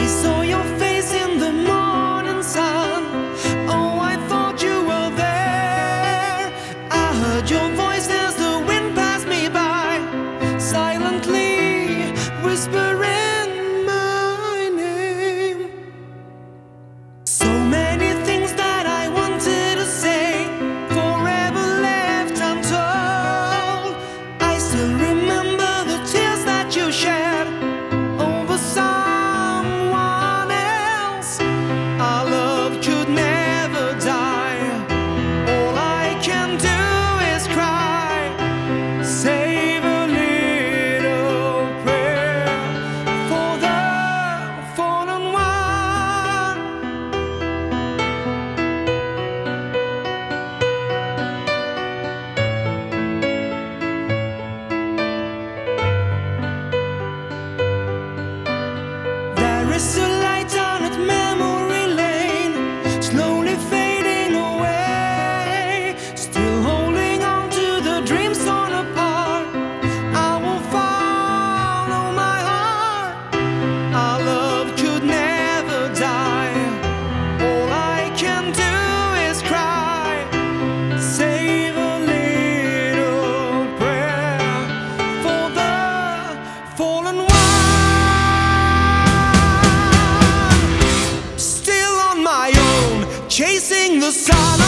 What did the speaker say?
saw your face in the morning sun. Oh, I thought you were there. I heard your voice as the wind passed me by, silently whispering my name. So many things that I wanted to say, forever left untold. I still remember the tears that you shed over someone else. Our love could never die. All I can do is cry, save a little prayer for the fallen one. There is a light down at memory lane, slowly fading away. Still holding on to the dreams torn apart. I will follow my heart. Our love could never die. All I can do is cry, save a little prayer for the fallen one. Still on my own, chasing the sun.